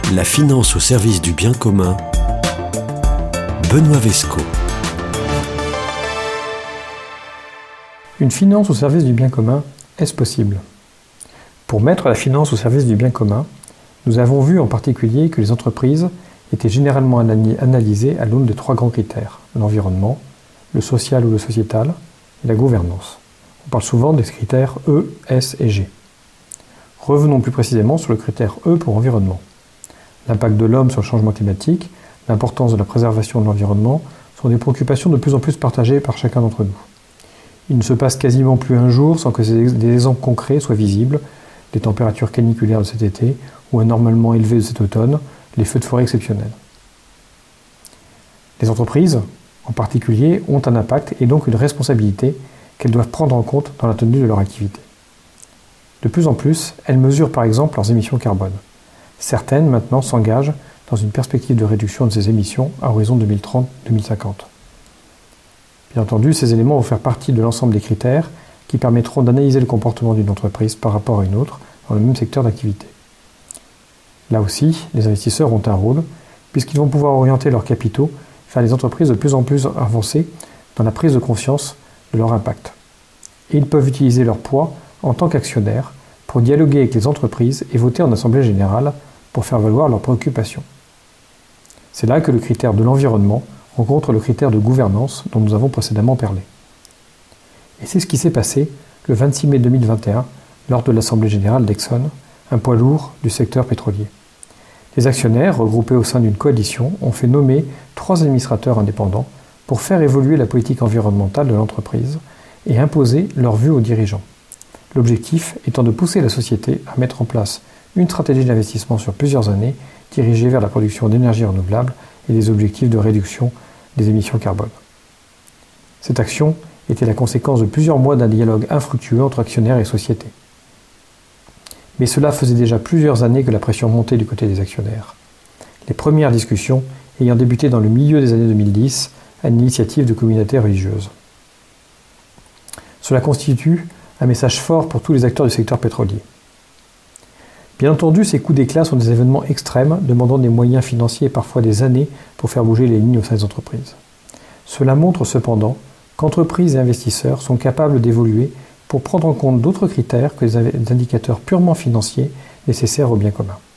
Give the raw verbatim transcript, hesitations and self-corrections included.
La finance au service du bien commun. Benoît Vesco. Une finance au service du bien commun, est-ce possible? Pour mettre la finance au service du bien commun, nous avons vu en particulier que les entreprises étaient généralement analysées à l'aune de trois grands critères: l'environnement, le social ou le sociétal, et la gouvernance. On parle souvent des critères E, S et G. Revenons plus précisément sur le critère E pour environnement. L'impact de l'homme sur le changement climatique, l'importance de la préservation de l'environnement sont des préoccupations de plus en plus partagées par chacun d'entre nous. Il ne se passe quasiment plus un jour sans que des exemples concrets soient visibles: les températures caniculaires de cet été ou anormalement élevées de cet automne, les feux de forêt exceptionnels. Les entreprises, en particulier, ont un impact et donc une responsabilité qu'elles doivent prendre en compte dans la tenue de leur activité. De plus en plus, elles mesurent par exemple leurs émissions carbone. Certaines, maintenant, s'engagent dans une perspective de réduction de ces émissions à horizon deux mille trente deux mille cinquante. Bien entendu, ces éléments vont faire partie de l'ensemble des critères qui permettront d'analyser le comportement d'une entreprise par rapport à une autre dans le même secteur d'activité. Là aussi, les investisseurs ont un rôle, puisqu'ils vont pouvoir orienter leurs capitaux vers les entreprises de plus en plus avancées dans la prise de conscience de leur impact. Et ils peuvent utiliser leur poids en tant qu'actionnaires pour dialoguer avec les entreprises et voter en assemblée générale pour faire valoir leurs préoccupations. C'est là que le critère de l'environnement rencontre le critère de gouvernance dont nous avons précédemment parlé. Et c'est ce qui s'est passé le vingt-six mai deux mille vingt et un lors de l'assemblée générale d'Exxon, un poids lourd du secteur pétrolier. Les actionnaires, regroupés au sein d'une coalition, ont fait nommer trois administrateurs indépendants pour faire évoluer la politique environnementale de l'entreprise et imposer leur vue aux dirigeants. L'objectif étant de pousser la société à mettre en place une stratégie d'investissement sur plusieurs années dirigée vers la production d'énergie renouvelable et des objectifs de réduction des émissions carbone. Cette action était la conséquence de plusieurs mois d'un dialogue infructueux entre actionnaires et sociétés. Mais cela faisait déjà plusieurs années que la pression montait du côté des actionnaires. Les premières discussions ayant débuté dans le milieu des années deux mille dix à l'initiative de communautés religieuses. Cela constitue un message fort pour tous les acteurs du secteur pétrolier. Bien entendu, ces coups d'éclat sont des événements extrêmes demandant des moyens financiers et parfois des années pour faire bouger les lignes au sein des entreprises. Cela montre cependant qu'entreprises et investisseurs sont capables d'évoluer pour prendre en compte d'autres critères que les indicateurs purement financiers nécessaires au bien commun.